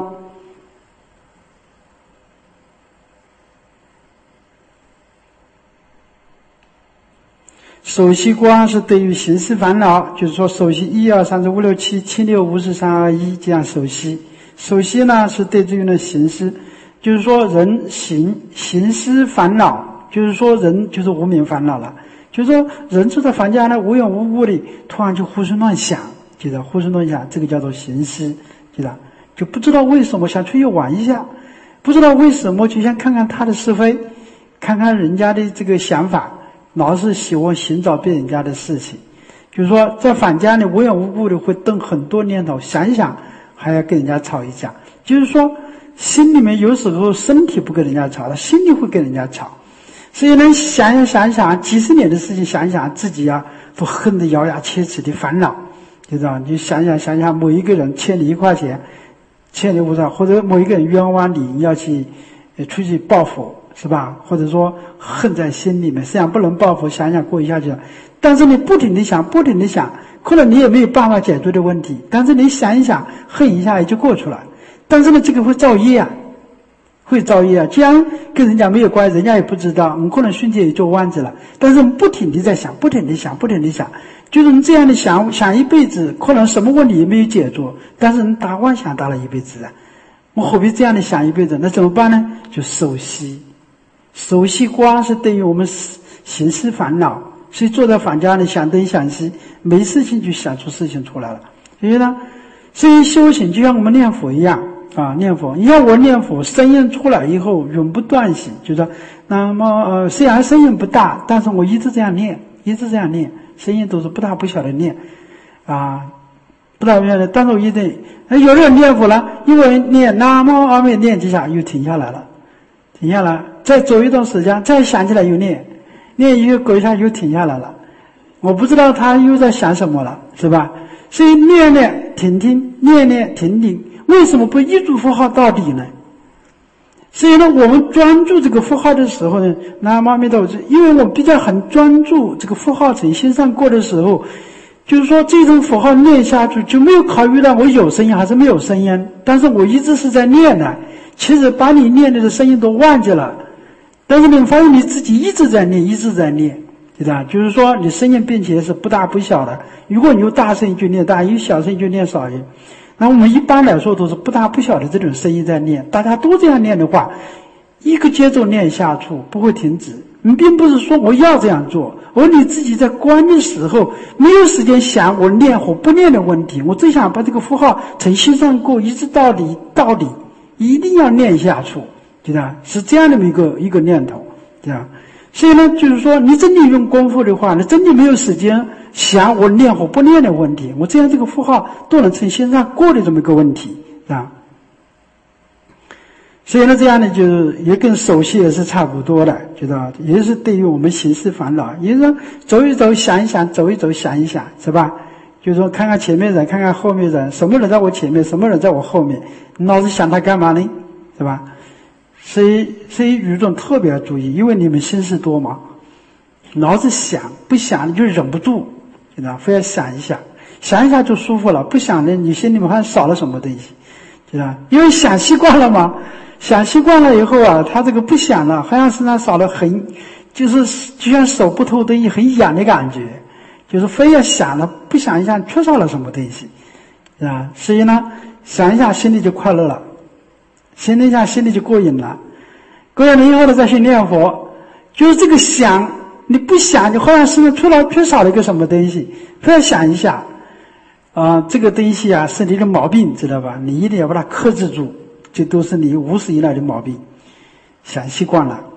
守息观是对于行识烦恼，就是说守息一二三四五六七七六五四三二一这样守息。守息呢是对于呢行识，就是说人行行识烦恼，就是说人就是无明烦恼了。就是说人住在房间呢无缘无故的突然就胡思乱想，记得胡思乱想，这个叫做行识，记得就不知道为什么想出去玩一下，不知道为什么就想看看他的是非，看看人家的这个想法。老是喜欢寻找别人家的事情，就是说在房间里无缘无故的会动很多念头，想一想还要跟人家吵一架，就是说心里面有时候身体不跟人家吵，他心里会跟人家吵。所以呢想一想想几十年的事情，想一想自己啊都恨得咬牙切齿的烦恼，就这样，你想想想想某一个人欠你一块钱，欠你多少，或者某一个人冤枉你，你要去出去报复，是吧？或者说恨在心里面，实际上不能报复，想想过一下去了。但是你不停地想，不停地想，可能你也没有办法解决的问题，但是你想一想，恨一下也就过去了。但是呢，这个会造业啊，会造业啊。既然跟人家没有关系，人家也不知道，我们可能瞬间也就忘记了。但是我们不停地在想，不停地想，不停地想，就是你这样的想想一辈子，可能什么问题也没有解决，但是你打妄想打了一辈子啊。我何必这样的想一辈子？那怎么办呢？就守息。守息观是对于我们行识烦恼，所以坐在房间里想东想西，没事情就想出事情出来了。所以呢，所以修行就像我们念佛一样啊，念佛。你看我念佛，声音出来以后永不断息，就是说，那么呃，虽然声音不大，但是我一直这样念，一直这样念，声音都是不大不小的念，啊，不大不小的。但是我一直，有的人念佛了，因为念南无阿弥念几下又停下来了，停下来。再走一段时间，再想起来又念，念一个隔一下又停下来了。我不知道他又在想什么了，是吧？所以念念停停，念念停停，为什么不一注佛号到底呢？所以呢，我们专注这个佛号的时候呢，南无阿弥陀佛，因为我比较很专注这个佛号从心上过的时候，就是说这种佛号念下去就没有考虑到我有声音还是没有声音，但是我一直是在念的，其实把你念的声音都忘记了。但是你发现你自己一直在念，一直在念，对吧？就是说你声音并且是不大不小的。如果你有大声音就念大，有小声音就念小音。那我们一般来说都是不大不小的这种声音在念，大家都这样念的话，一个节奏念下去不会停止。你并不是说我要这样做，而你自己在观的时候没有时间想我念或不念的问题，我只想把这个符号从心上过，一直到底到底，一定要念下去。对吧？是这样的一个一个念头，对吧？所以呢，就是说，你真的用功夫的话，你真的没有时间想我念或不念的问题，我这样这个符号都能从心上过的这么一个问题，啊。所以呢，这样呢，就是也跟守息也是差不多的，知道？也是对于我们行识烦恼，也是说走一走，想一想，走一走，想一想，是吧？就是说，看看前面人，看看后面人，什么人在我前面，什么人在我后面，你老是想他干嘛呢？是吧？所以，所以语中特别要注意，因为你们心事多嘛，老是想，不想你就忍不住，知道？非要想一想，想一下就舒服了，不想呢，你心里面好像少了什么东西，知道？因为想习惯了嘛，想习惯了以后啊，他这个不想了，好像身上少了很，就是就像手不透东西很痒的感觉，就是非要想了，不想一下缺少了什么东西，啊，所以呢，想一下心里就快乐了。心里想，心里就过瘾了，过瘾了以后呢，再去念佛，就是这个想，你不想，你好像身上缺了缺少了一个什么东西，非要想一下，啊、呃，这个东西啊是你的毛病，知道吧？你一定要把它克制住，这都是你无始以来的毛病，想习惯了。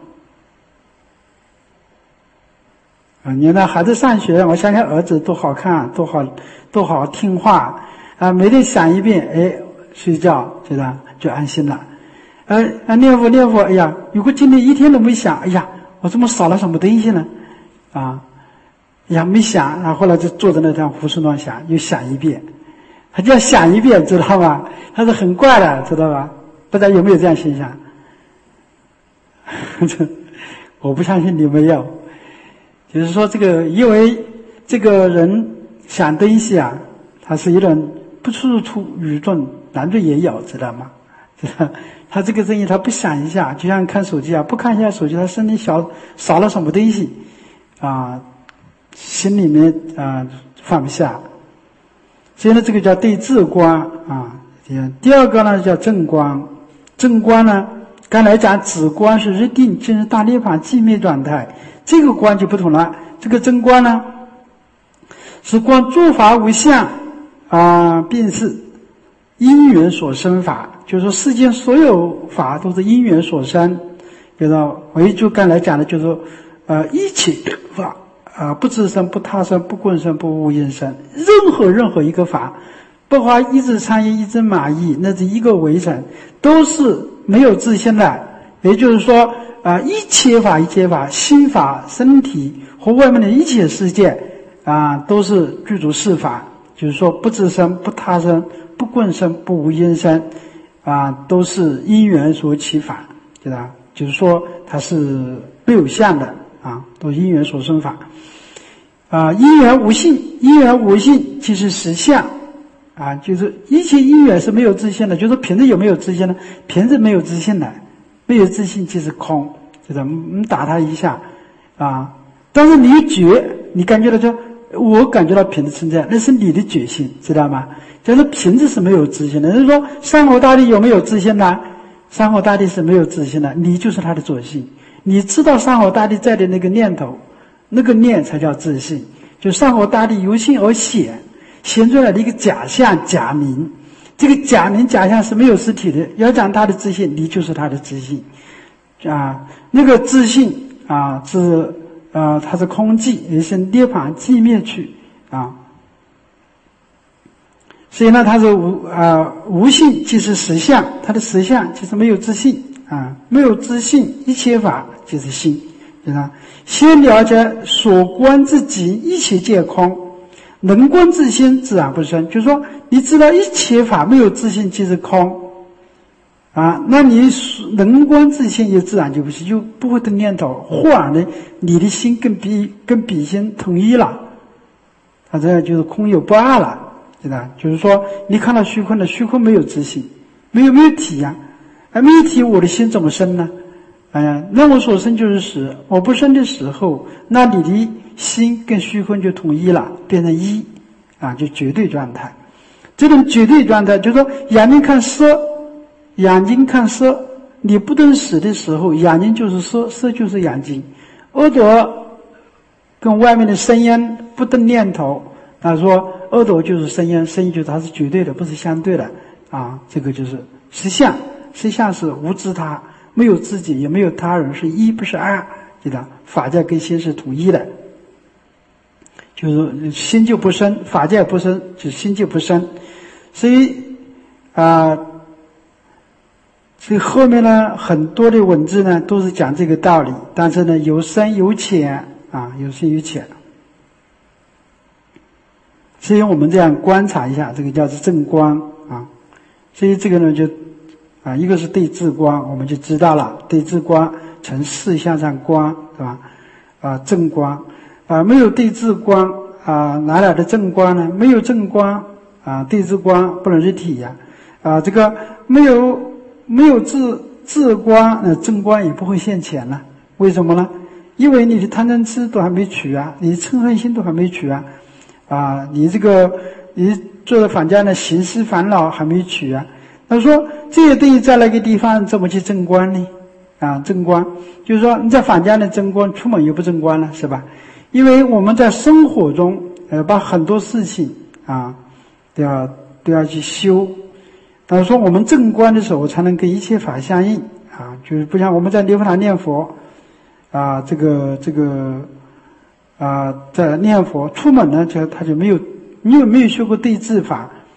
啊，你那孩子上学，我想想儿子多好看，多好，多好听话。 啊，每天想一遍，哎，睡觉觉得就安心了。呃啊，念佛念佛，哎呀，如果今天一天都没想，哎呀，我怎么少了什么东西呢？啊，哎呀，没想，然后后来就坐在那上胡思乱想，又想一遍，他就要想一遍，知道吗？他是很怪的，知道吧？不知道有没有这样现象？我不相信你没有。就是说，这个因为这个人想东西啊，他是一种不处处愚钝，男的也有，知道吗？知道他这个东西他不想一下，就像看手机啊，不看一下手机，他身体小少了什么东西啊，心里面啊放不下。所以呢，这个叫对治观啊。第二个呢叫正观，正观呢，刚才讲止观是日定进入大涅槃寂灭状态，这个观就不同了。这个正观呢，是观诸法无相啊，便是因缘所生法，就是说世间所有法都是因缘所生。就是我就刚才讲的，就是说呃一切法啊，不自生，不他生，不共生，不无因生，任何任何一个法，包括一只苍蝇，一只蚂蚁，那是一个微尘，都是没有自性的。也就是说啊、呃，一切法一切法，心法、身体和外面的一切世界啊、呃，都是具足四法。就是说不自生，不他生，不共生，不无因生啊、呃，都是因缘所起法，对吧？就是说它是没有相的啊，都是因缘所生法啊。因缘无性，因缘无性即是实相啊，就是一切因缘是没有自性的。就是瓶子有没有自性呢？瓶子没有自性的，没有自性即是空，就是你打它一下啊，但是你觉，你感觉到就我感觉到瓶子存在，那是你的觉性，知道吗？就是瓶子是没有自性的。就是说山河大地有没有自性呢？山河大地是没有自性的，你就是它的作性。你知道山河大地在的那个念头，那个念才叫自性。就山河大地由心而显，显出来的一个假象假名，这个假名假象是没有实体的。要讲它的自性，你就是它的自性啊。那个自性啊是呃它是空寂，也是涅槃寂灭去啊。所以呢，它是无啊、呃、无性即是实相，它的实相就是没有自性啊，没有自性，一切法就是心，对吧？先了解所观之极，一切皆空，能观自性，自然不生。就是说，你知道一切法没有自性即是空啊，那你能观自性，也自然就不是，就不会的念头，忽然呢，你的心跟彼跟彼心统一了，啊，这样就是空有不二了。对吧？就是说，你看到虚空的虚空没有自性，没有没有体呀、啊，而没有体，我的心怎么生呢？哎呀，那我所生就是实，我不生的时候，那你的心跟虚空就统一了，变成一啊，就绝对状态。这种绝对状态，就是说，眼睛看色，眼睛看色，你不等死的时候，眼睛就是色，色就是眼睛；耳朵跟外面的声音不等念头。他说耳朵就是声音，声音就是它是绝对的，不是相对的啊。这个就是实相，实相是无自他，没有自己，也没有他人，是一不是二，对的。法界跟心是统一的，就是心就不生，法界不生，就心就不生。所以啊，所以后面呢很多的文字呢都是讲这个道理，但是呢有深有浅啊，有深有浅。所以我们这样观察一下，这个叫做正观啊。所以这个呢就啊，一个是对治观，我们就知道了，对治观从事相上观，是吧？啊，正观啊，没有对治观啊，哪来的正观呢？没有正观啊，对治观不能入体呀啊, 啊，这个没有没有治治观，那正观也不会现前了。为什么呢？因为你的贪嗔痴都还没取啊，你的嗔恨心都还没取啊。啊，你这个你做的坊间的行思烦恼还没取啊。他说这些东西在那个地方怎么去正观呢？啊，正观就是说你在坊间的正观，出门又不正观了，是吧？因为我们在生活中呃把很多事情啊都要都要去修。他说我们正观的时候才能跟一切法相应啊，就是不像我们在念佛堂念佛啊，这个这个。啊，在念佛出门呢，就他就没有，你有没有学过对治法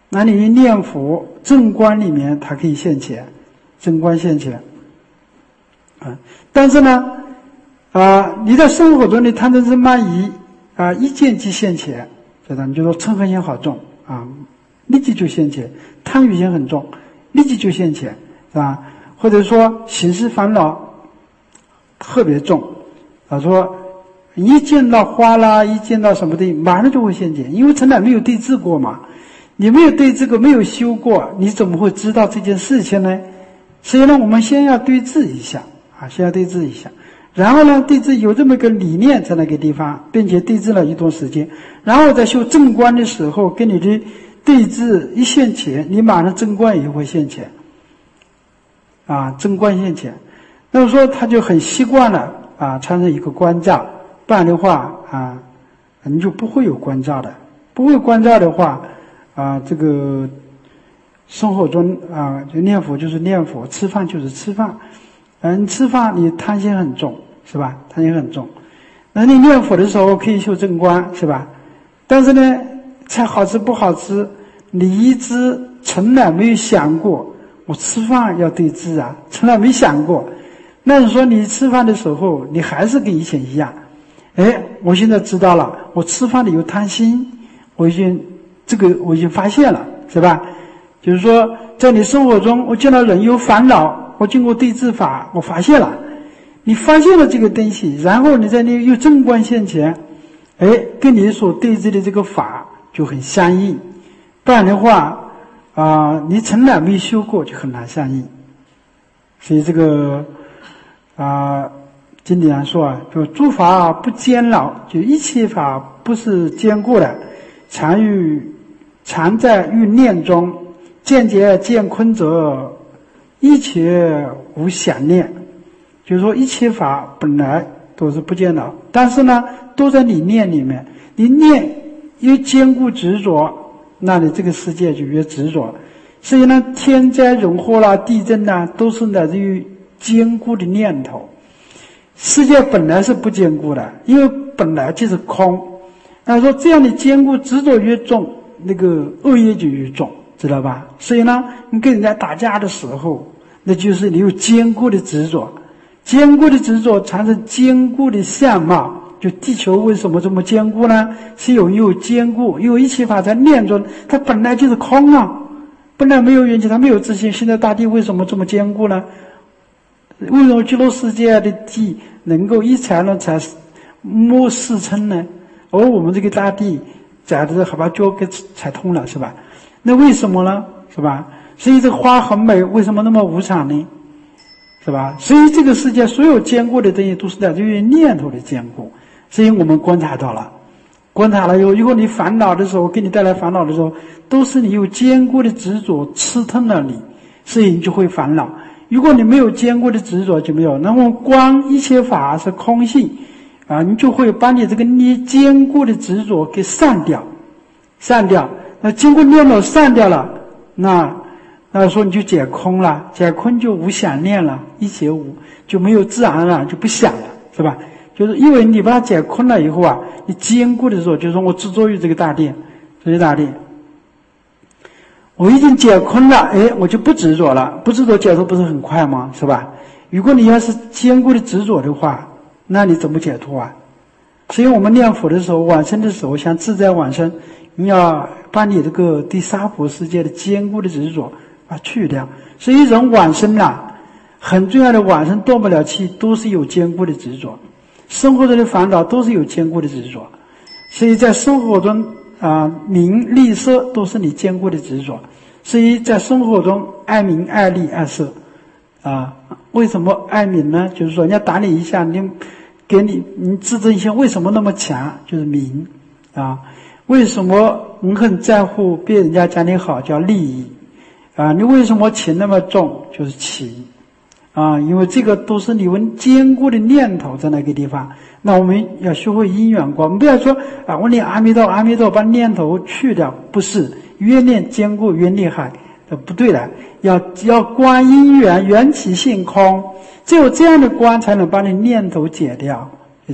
那你念佛正观里面它可以现前，正观现前啊。但是呢啊，你在生活中的贪嗔痴慢疑啊，一见即现前，知道？你就说嗔恨心好重啊，立即就现前；贪欲心很重，立即就现前，是吧？或者说形式烦恼特别重啊，说一见到花啦，一见到什么的，马上就会现前，因为从来没有对治过嘛。你没有对这个没有修过，你怎么会知道这件事情呢？所以呢，我们先要对治一下啊，先要对治一下。然后呢，对治有这么一个理念在那个地方，并且对治了一段时间，然后在修正观的时候，跟你的对治一现前，你马上正观也会现前，啊，正观现前。那么说他就很习惯了啊，产生一个关照，不然的话啊，你就不会有关照的，不会关照的话啊，这个生活中啊，就念佛就是念佛，吃饭就是吃饭。嗯，吃饭你贪心很重，是吧？贪心很重。那你念佛的时候可以修正观，是吧？但是呢，菜好吃不好吃，你一直从来没有想过，我吃饭要对治啊，从来没想过。那你说你吃饭的时候，你还是跟以前一样。哎，我现在知道了，我吃饭里有贪心，我已经这个我已经发现了，是吧？就是说，在你生活中，我见到人有烦恼。我经过对治法，我发现了，你发现了这个东西，然后你在那有正观现前，哎，跟你所对治的这个法就很相应，不然的话啊、呃，你从来没修过，就很难相应。所以这个啊、呃，经典上说啊，就诸法不坚牢，就一切法不是坚固的，常于常在欲念中，见结见坤者。一切无想念，就是说一切法本来都是不坚牢，但是呢，都在你念里面。你念越坚固执着，那你这个世界就越执着。所以呢，天灾人祸啦、地震啦，都是来自于坚固的念头。世界本来是不坚固的，因为本来就是空。那说这样的坚固执着越重，那个恶业就越重，知道吧？所以呢，你跟人家打架的时候，那就是你有坚固的执着，坚固的执着产生坚固的相貌。就地球为什么这么坚固呢？是有有坚固，因为一切法在念中，它本来就是空啊，本来没有缘起，它没有自性。现在大地为什么这么坚固呢？为什么极乐世界的地能够一踩了才摸四称呢？而我们这个大地踩的还把脚给踩通了，是吧？那为什么呢？是吧？所以这个花很美，为什么那么无常呢？是吧？所以这个世界所有坚固的东西都是来自于念头的坚固。所以我们观察到了，观察了以后，如果你烦恼的时候，给你带来烦恼的时候，都是你有坚固的执着吃吞了你，所以你就会烦恼。如果你没有坚固的执着，就没有。那么观一切法是空性啊，你就会把你这个你坚固的执着给散掉，散掉。那经过念头散掉了，那那说你就解空了，解空就无想念了，一解无就没有自然了，就不想了，是吧？就是因为你把它解空了以后啊，你坚固的时候，就是说我执着于这个大殿，这个大殿，我已经解空了，哎，我就不执着了，不执着解脱不是很快吗？是吧？如果你要是坚固的执着的话，那你怎么解脱啊？所以我们念佛的时候，往生的时候，想自在往生，你要把你这个对娑婆世界的坚固的执着把它去掉。所以人往生啊，很重要的往生断不了气，都是有坚固的执着。生活中的烦恼都是有坚固的执着，所以在生活中啊，名利色都是你坚固的执着。所以在生活中爱名爱利爱色啊，为什么爱名呢？就是说人家打你一下，你给你你自尊心为什么那么强？就是名啊。为什么你很在乎别人家讲你好？叫利益啊。你为什么情那么重？就是情啊。因为这个都是你们坚固的念头在那个地方。那我们要学会因缘观，我们不要说啊，我念阿弥陀阿弥陀把念头去掉，不是越念坚固越厉害，不对的。要要观因缘缘起性空，只有这样的观才能把你念头解掉，是吧？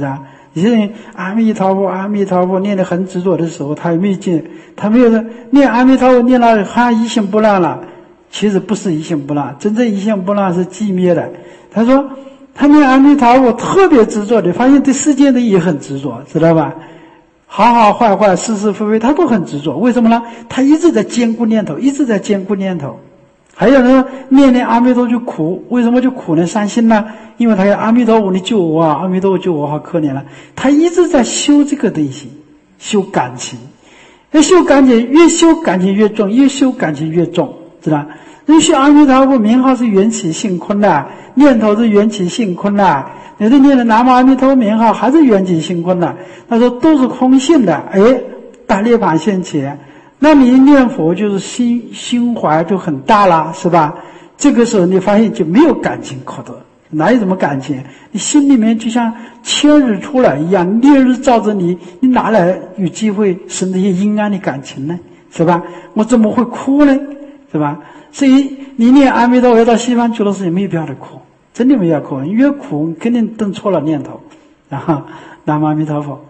有些人阿弥陀佛阿弥陀佛念得很执着的时候，他有没有见？他没有说念阿弥陀佛念到好像一心不乱了，其实不是一心不乱，真正一心不乱是寂灭的。他说他念阿弥陀佛特别执着的，发现对世界的也很执着，知道吧？好好坏坏是是非非他都很执着，为什么呢？他一直在兼顾念头，一直在兼顾念头。还有人念念阿弥陀就苦，为什么就苦呢？伤心呢？因为他有阿弥陀佛你救我啊，阿弥陀佛救我好可怜了。他一直在修这个东西，修感情，越修感情越修感情越重，越修感情越重，知道？因为修阿弥陀佛名号是缘起性空的，念头是缘起性空的，有的念的南无阿弥陀佛名号还是缘起性空的，他说都是空性的，哎，大涅槃现前。那你念佛就是心心怀就很大了，是吧？这个时候你发现就没有感情可得，哪有什么感情？你心里面就像千日出来一样，烈日照着你，你哪来有机会生这些阴暗的感情呢？是吧？我怎么会哭呢？是吧？所以你念阿弥陀佛到西方极乐世界没有必要的哭，真的没有哭，越苦肯定动错了念头。然后南无阿弥陀佛。